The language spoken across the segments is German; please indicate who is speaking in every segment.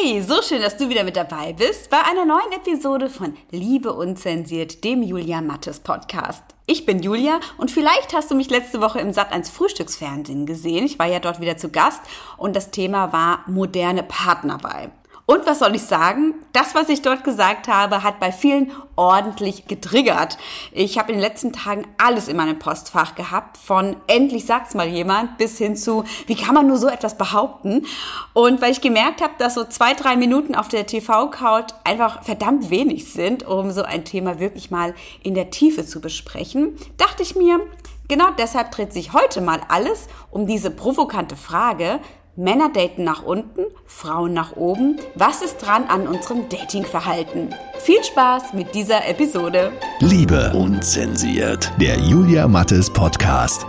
Speaker 1: Hey, so schön, dass du wieder mit dabei bist bei einer neuen Episode von Liebe unzensiert, dem Julia Mattes Podcast. Ich bin Julia und vielleicht hast du mich letzte Woche im Sat.1 Frühstücksfernsehen gesehen. Ich war ja dort wieder zu Gast und das Thema war moderne Partnerwahl. Und was soll ich sagen? Das, was ich dort gesagt habe, hat bei vielen ordentlich getriggert. Ich habe in den letzten Tagen alles in meinem Postfach gehabt, von endlich sagt's mal jemand bis hin zu, wie kann man nur so etwas behaupten? Und weil ich gemerkt habe, dass so 2-3 Minuten auf der TV-Couch einfach verdammt wenig sind, um so ein Thema wirklich mal in der Tiefe zu besprechen, dachte ich mir, genau deshalb dreht sich heute mal alles um diese provokante Frage: Männer daten nach unten, Frauen nach oben. Was ist dran an unserem Datingverhalten? Viel Spaß mit dieser Episode.
Speaker 2: Liebe unzensiert, der Julia Mattes Podcast.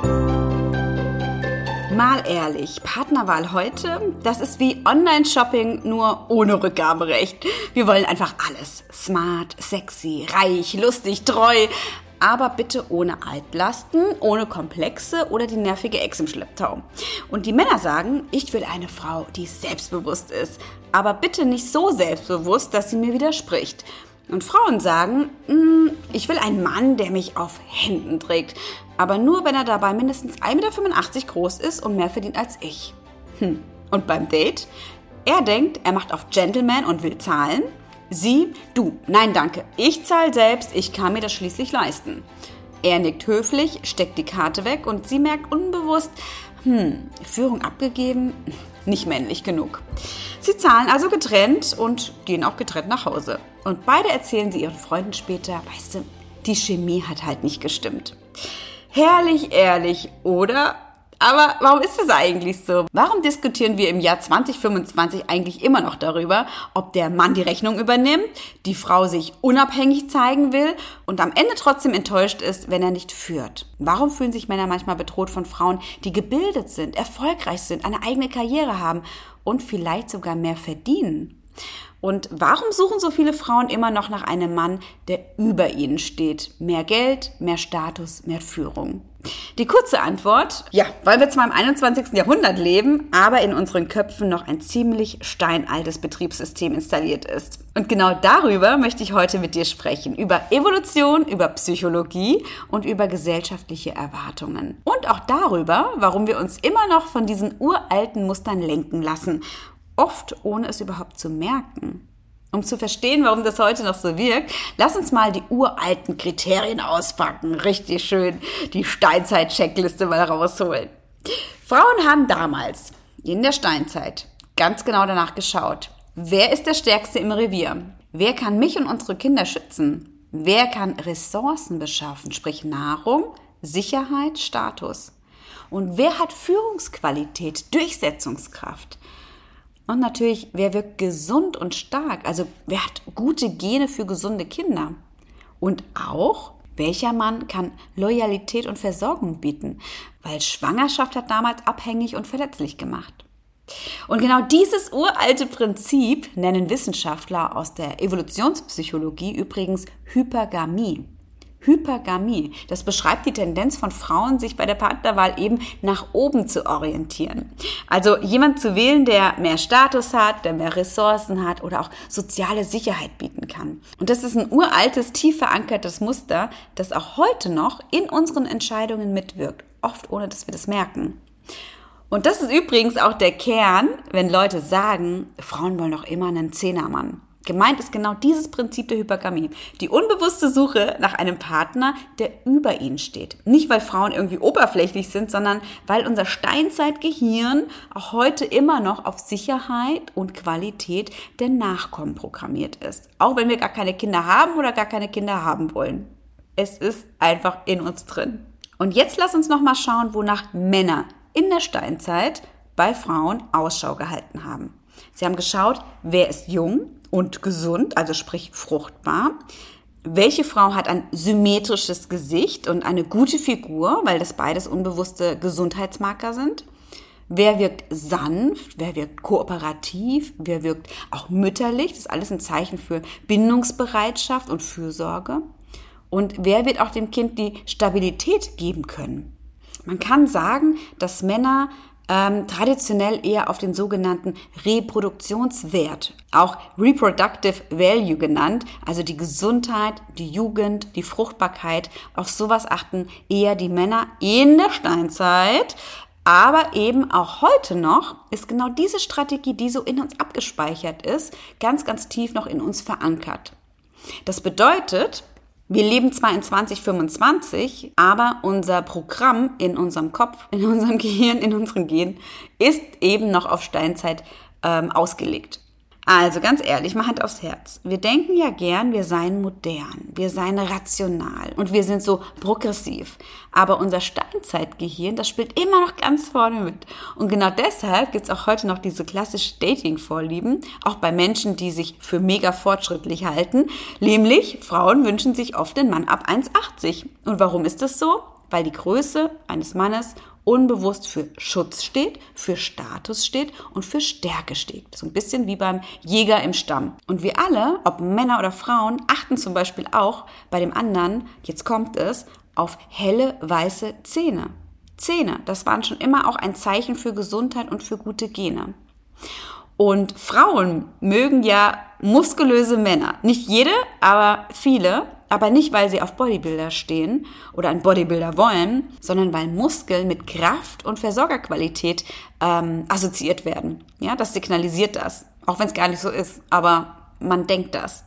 Speaker 1: Mal ehrlich, Partnerwahl heute, das ist wie Online-Shopping, nur ohne Rückgaberecht. Wir wollen einfach alles. Smart, sexy, reich, lustig, treu. Aber bitte ohne Altlasten, ohne Komplexe oder die nervige Ex im Schlepptau. Und die Männer sagen, ich will eine Frau, die selbstbewusst ist, aber bitte nicht so selbstbewusst, dass sie mir widerspricht. Und Frauen sagen, ich will einen Mann, der mich auf Händen trägt, aber nur, wenn er dabei mindestens 1,85 Meter groß ist und mehr verdient als ich. Und beim Date? Er denkt, er macht auf Gentleman und will zahlen. Sie, du, nein danke, ich zahle selbst, ich kann mir das schließlich leisten. Er nickt höflich, steckt die Karte weg und sie merkt unbewusst, Führung abgegeben, nicht männlich genug. Sie zahlen also getrennt und gehen auch getrennt nach Hause. Und beide erzählen sie ihren Freunden später, weißt du, die Chemie hat halt nicht gestimmt. Herrlich ehrlich, oder? Aber warum ist es eigentlich so? Warum diskutieren wir im Jahr 2025 eigentlich immer noch darüber, ob der Mann die Rechnung übernimmt, die Frau sich unabhängig zeigen will und am Ende trotzdem enttäuscht ist, wenn er nicht führt? Warum fühlen sich Männer manchmal bedroht von Frauen, die gebildet sind, erfolgreich sind, eine eigene Karriere haben und vielleicht sogar mehr verdienen? Und warum suchen so viele Frauen immer noch nach einem Mann, der über ihnen steht? Mehr Geld, mehr Status, mehr Führung. Die kurze Antwort: Ja, weil wir zwar im 21. Jahrhundert leben, aber in unseren Köpfen noch ein ziemlich steinaltes Betriebssystem installiert ist. Und genau darüber möchte ich heute mit dir sprechen. Über Evolution, über Psychologie und über gesellschaftliche Erwartungen. Und auch darüber, warum wir uns immer noch von diesen uralten Mustern lenken lassen. Oft ohne es überhaupt zu merken. Um zu verstehen, warum das heute noch so wirkt, lass uns mal die uralten Kriterien auspacken. Richtig schön die Steinzeit-Checkliste mal rausholen. Frauen haben damals, in der Steinzeit, ganz genau danach geschaut. Wer ist der Stärkste im Revier? Wer kann mich und unsere Kinder schützen? Wer kann Ressourcen beschaffen, sprich Nahrung, Sicherheit, Status? Und wer hat Führungsqualität, Durchsetzungskraft? Und natürlich, wer wirkt gesund und stark? Also wer hat gute Gene für gesunde Kinder? Und auch, welcher Mann kann Loyalität und Versorgung bieten? Weil Schwangerschaft hat damals abhängig und verletzlich gemacht. Und genau dieses uralte Prinzip nennen Wissenschaftler aus der Evolutionspsychologie übrigens Hypergamie. Hypergamie, das beschreibt die Tendenz von Frauen, sich bei der Partnerwahl eben nach oben zu orientieren. Also jemand zu wählen, der mehr Status hat, der mehr Ressourcen hat oder auch soziale Sicherheit bieten kann. Und das ist ein uraltes, tief verankertes Muster, das auch heute noch in unseren Entscheidungen mitwirkt, oft ohne dass wir das merken. Und das ist übrigens auch der Kern, wenn Leute sagen, Frauen wollen doch immer einen Zehnermann. Gemeint ist genau dieses Prinzip der Hypergamie. Die unbewusste Suche nach einem Partner, der über ihnen steht. Nicht, weil Frauen irgendwie oberflächlich sind, sondern weil unser Steinzeitgehirn auch heute immer noch auf Sicherheit und Qualität der Nachkommen programmiert ist. Auch wenn wir gar keine Kinder haben oder gar keine Kinder haben wollen. Es ist einfach in uns drin. Und jetzt lass uns nochmal schauen, wonach Männer in der Steinzeit bei Frauen Ausschau gehalten haben. Sie haben geschaut, wer ist jung und gesund, also sprich fruchtbar. Welche Frau hat ein symmetrisches Gesicht und eine gute Figur, weil das beides unbewusste Gesundheitsmarker sind? Wer wirkt sanft, wer wirkt kooperativ, wer wirkt auch mütterlich? Das ist alles ein Zeichen für Bindungsbereitschaft und Fürsorge. Und wer wird auch dem Kind die Stabilität geben können? Man kann sagen, dass Männer traditionell eher auf den sogenannten Reproduktionswert, auch Reproductive Value genannt, also die Gesundheit, die Jugend, die Fruchtbarkeit. Auf sowas achten eher die Männer in der Steinzeit. Aber eben auch heute noch ist genau diese Strategie, die so in uns abgespeichert ist, ganz, ganz tief noch in uns verankert. Das bedeutet, wir leben zwar in 2025, aber unser Programm in unserem Kopf, in unserem Gehirn, in unseren Genen ist eben noch auf Steinzeit ausgelegt. Also ganz ehrlich, mal Hand aufs Herz. Wir denken ja gern, wir seien modern, wir seien rational und wir sind so progressiv. Aber unser Steinzeitgehirn, das spielt immer noch ganz vorne mit. Und genau deshalb gibt's auch heute noch diese klassischen Dating-Vorlieben, auch bei Menschen, die sich für mega fortschrittlich halten. Nämlich, Frauen wünschen sich oft einen Mann ab 1,80. Und warum ist das so? Weil die Größe eines Mannes unbewusst für Schutz steht, für Status steht und für Stärke steht. So ein bisschen wie beim Jäger im Stamm. Und wir alle, ob Männer oder Frauen, achten zum Beispiel auch bei dem anderen, jetzt kommt es, auf helle, weiße Zähne. Zähne, das waren schon immer auch ein Zeichen für Gesundheit und für gute Gene. Und Frauen mögen ja muskulöse Männer. Nicht jede, aber viele. Aber nicht, weil sie auf Bodybuilder stehen oder einen Bodybuilder wollen, sondern weil Muskeln mit Kraft und Versorgerqualität assoziiert werden. Ja, das signalisiert das. Auch wenn es gar nicht so ist, aber man denkt das.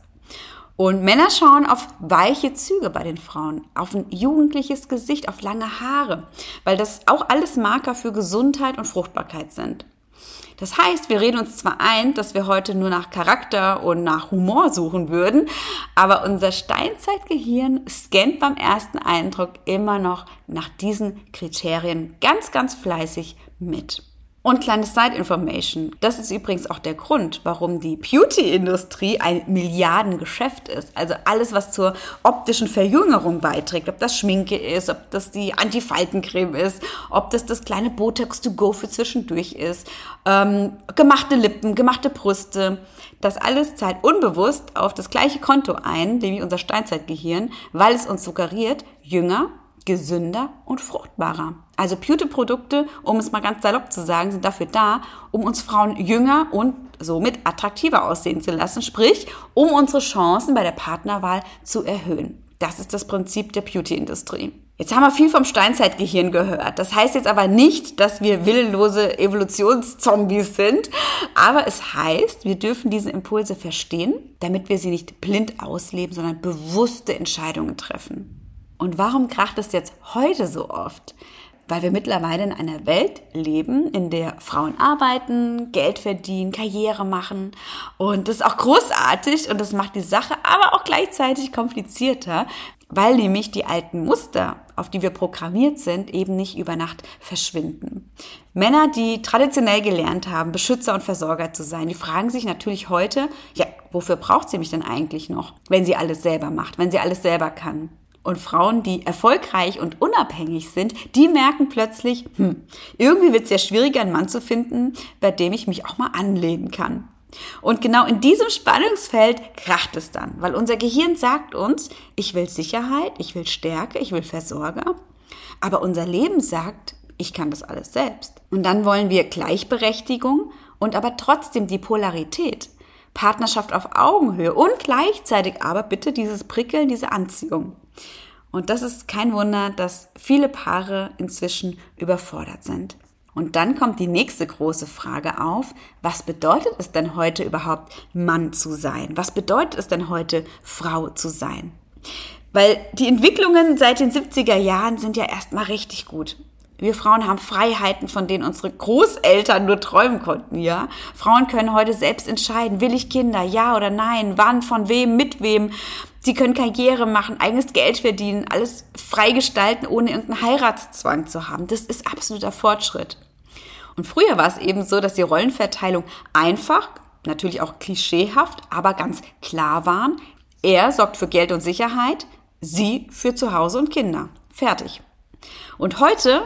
Speaker 1: Und Männer schauen auf weiche Züge bei den Frauen, auf ein jugendliches Gesicht, auf lange Haare, weil das auch alles Marker für Gesundheit und Fruchtbarkeit sind. Das heißt, wir reden uns zwar ein, dass wir heute nur nach Charakter und nach Humor suchen würden, aber unser Steinzeitgehirn scannt beim ersten Eindruck immer noch nach diesen Kriterien ganz, ganz fleißig mit. Und kleine Side-Information, das ist übrigens auch der Grund, warum die Beauty-Industrie ein Milliardengeschäft ist. Also alles, was zur optischen Verjüngerung beiträgt, ob das Schminke ist, ob das die Antifaltencreme ist, ob das kleine Botox to go für zwischendurch ist, gemachte Lippen, gemachte Brüste, das alles zahlt unbewusst auf das gleiche Konto ein, nämlich unser Steinzeitgehirn, weil es uns suggeriert, jünger, gesünder und fruchtbarer. Also Beauty-Produkte, um es mal ganz salopp zu sagen, sind dafür da, um uns Frauen jünger und somit attraktiver aussehen zu lassen, sprich, um unsere Chancen bei der Partnerwahl zu erhöhen. Das ist das Prinzip der Beauty-Industrie. Jetzt haben wir viel vom Steinzeitgehirn gehört. Das heißt jetzt aber nicht, dass wir willenlose Evolutionszombies sind, aber es heißt, wir dürfen diese Impulse verstehen, damit wir sie nicht blind ausleben, sondern bewusste Entscheidungen treffen. Und warum kracht es jetzt heute so oft? Weil wir mittlerweile in einer Welt leben, in der Frauen arbeiten, Geld verdienen, Karriere machen. Und das ist auch großartig und das macht die Sache aber auch gleichzeitig komplizierter, weil nämlich die alten Muster, auf die wir programmiert sind, eben nicht über Nacht verschwinden. Männer, die traditionell gelernt haben, Beschützer und Versorger zu sein, die fragen sich natürlich heute, ja, wofür braucht sie mich denn eigentlich noch, wenn sie alles selber macht, wenn sie alles selber kann? Und Frauen, die erfolgreich und unabhängig sind, die merken plötzlich, irgendwie wird es ja schwieriger, einen Mann zu finden, bei dem ich mich auch mal anlehnen kann. Und genau in diesem Spannungsfeld kracht es dann, weil unser Gehirn sagt uns, ich will Sicherheit, ich will Stärke, ich will Versorger, aber unser Leben sagt, ich kann das alles selbst. Und dann wollen wir Gleichberechtigung und aber trotzdem die Polarität, Partnerschaft auf Augenhöhe und gleichzeitig aber bitte dieses Prickeln, diese Anziehung. Und das ist kein Wunder, dass viele Paare inzwischen überfordert sind. Und dann kommt die nächste große Frage auf, was bedeutet es denn heute überhaupt, Mann zu sein? Was bedeutet es denn heute, Frau zu sein? Weil die Entwicklungen seit den 70er Jahren sind ja erstmal richtig gut. Wir Frauen haben Freiheiten, von denen unsere Großeltern nur träumen konnten, ja. Frauen können heute selbst entscheiden, will ich Kinder, ja oder nein, wann, von wem, mit wem. Sie können Karriere machen, eigenes Geld verdienen, alles frei gestalten, ohne irgendeinen Heiratszwang zu haben. Das ist absoluter Fortschritt. Und früher war es eben so, dass die Rollenverteilung einfach, natürlich auch klischeehaft, aber ganz klar waren. Er sorgt für Geld und Sicherheit, sie für Zuhause und Kinder. Fertig. Und heute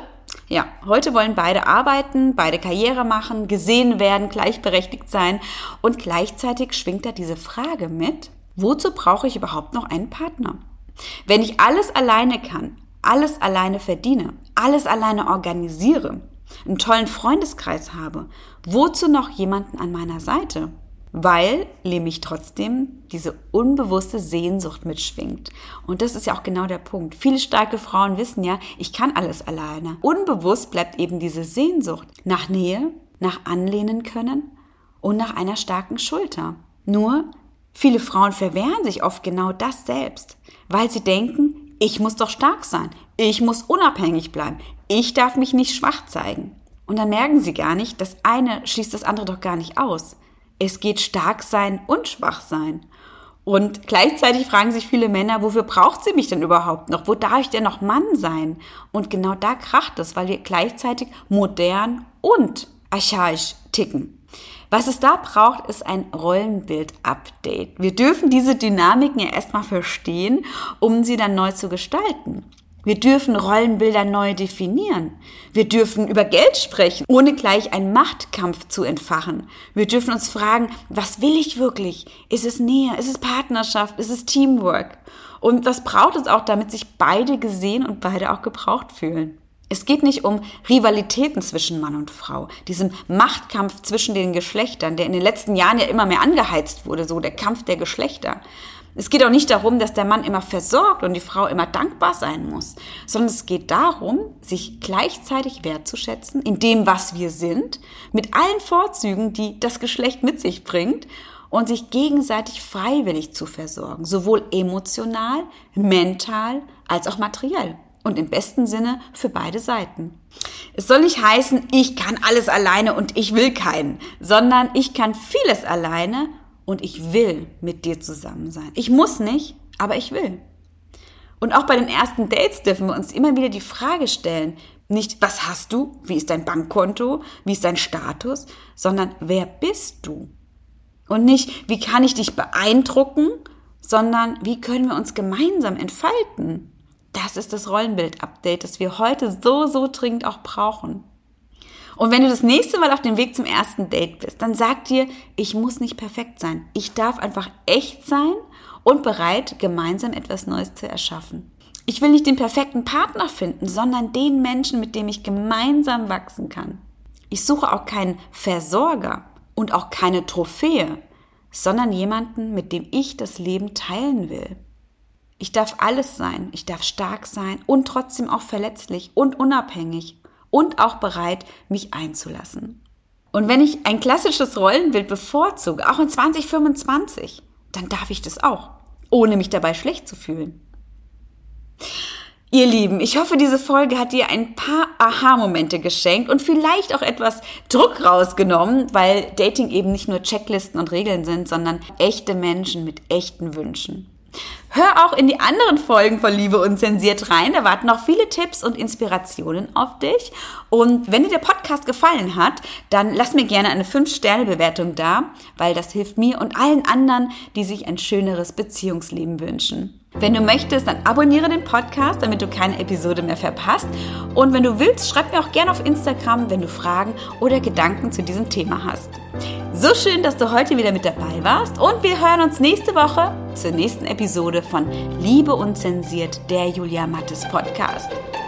Speaker 1: wollen beide arbeiten, beide Karriere machen, gesehen werden, gleichberechtigt sein und gleichzeitig schwingt da diese Frage mit, wozu brauche ich überhaupt noch einen Partner? Wenn ich alles alleine kann, alles alleine verdiene, alles alleine organisiere, einen tollen Freundeskreis habe, wozu noch jemanden an meiner Seite? Weil nämlich trotzdem diese unbewusste Sehnsucht mitschwingt. Und das ist ja auch genau der Punkt. Viele starke Frauen wissen ja, ich kann alles alleine. Unbewusst bleibt eben diese Sehnsucht nach Nähe, nach Anlehnen können und nach einer starken Schulter. Nur, viele Frauen verwehren sich oft genau das selbst, weil sie denken, ich muss doch stark sein, ich muss unabhängig bleiben, ich darf mich nicht schwach zeigen. Und dann merken sie gar nicht, das eine schließt das andere doch gar nicht aus. Es geht stark sein und schwach sein. Und gleichzeitig fragen sich viele Männer, wofür braucht sie mich denn überhaupt noch? Wo darf ich denn noch Mann sein? Und genau da kracht es, weil wir gleichzeitig modern und archaisch ticken. Was es da braucht, ist ein Rollenbild-Update. Wir dürfen diese Dynamiken ja erstmal verstehen, um sie dann neu zu gestalten. Wir dürfen Rollenbilder neu definieren. Wir dürfen über Geld sprechen, ohne gleich einen Machtkampf zu entfachen. Wir dürfen uns fragen, was will ich wirklich? Ist es Nähe? Ist es Partnerschaft? Ist es Teamwork? Und was braucht es auch, damit sich beide gesehen und beide auch gebraucht fühlen? Es geht nicht um Rivalitäten zwischen Mann und Frau, diesem Machtkampf zwischen den Geschlechtern, der in den letzten Jahren ja immer mehr angeheizt wurde, so der Kampf der Geschlechter. Es geht auch nicht darum, dass der Mann immer versorgt und die Frau immer dankbar sein muss, sondern es geht darum, sich gleichzeitig wertzuschätzen in dem, was wir sind, mit allen Vorzügen, die das Geschlecht mit sich bringt und sich gegenseitig freiwillig zu versorgen, sowohl emotional, mental als auch materiell. Und im besten Sinne für beide Seiten. Es soll nicht heißen, ich kann alles alleine und ich will keinen, sondern ich kann vieles alleine und ich will mit dir zusammen sein. Ich muss nicht, aber ich will. Und auch bei den ersten Dates dürfen wir uns immer wieder die Frage stellen, nicht, was hast du, wie ist dein Bankkonto, wie ist dein Status, sondern wer bist du? Und nicht, wie kann ich dich beeindrucken, sondern wie können wir uns gemeinsam entfalten? Das ist das Rollenbild-Update, das wir heute so dringend auch brauchen. Und wenn du das nächste Mal auf dem Weg zum ersten Date bist, dann sag dir, ich muss nicht perfekt sein. Ich darf einfach echt sein und bereit, gemeinsam etwas Neues zu erschaffen. Ich will nicht den perfekten Partner finden, sondern den Menschen, mit dem ich gemeinsam wachsen kann. Ich suche auch keinen Versorger und auch keine Trophäe, sondern jemanden, mit dem ich das Leben teilen will. Ich darf alles sein, ich darf stark sein und trotzdem auch verletzlich und unabhängig und auch bereit, mich einzulassen. Und wenn ich ein klassisches Rollenbild bevorzuge, auch in 2025, dann darf ich das auch, ohne mich dabei schlecht zu fühlen. Ihr Lieben, ich hoffe, diese Folge hat dir ein paar Aha-Momente geschenkt und vielleicht auch etwas Druck rausgenommen, weil Dating eben nicht nur Checklisten und Regeln sind, sondern echte Menschen mit echten Wünschen. Hör auch in die anderen Folgen von Liebe unzensiert rein, da warten noch viele Tipps und Inspirationen auf dich. Und wenn dir der Podcast gefallen hat, dann lass mir gerne eine 5-Sterne-Bewertung da, weil das hilft mir und allen anderen, die sich ein schöneres Beziehungsleben wünschen. Wenn du möchtest, dann abonniere den Podcast, damit du keine Episode mehr verpasst. Und wenn du willst, schreib mir auch gerne auf Instagram, wenn du Fragen oder Gedanken zu diesem Thema hast. So schön, dass du heute wieder mit dabei warst und wir hören uns nächste Woche zur nächsten Episode von Liebe unzensiert, der Julia Mattes Podcast.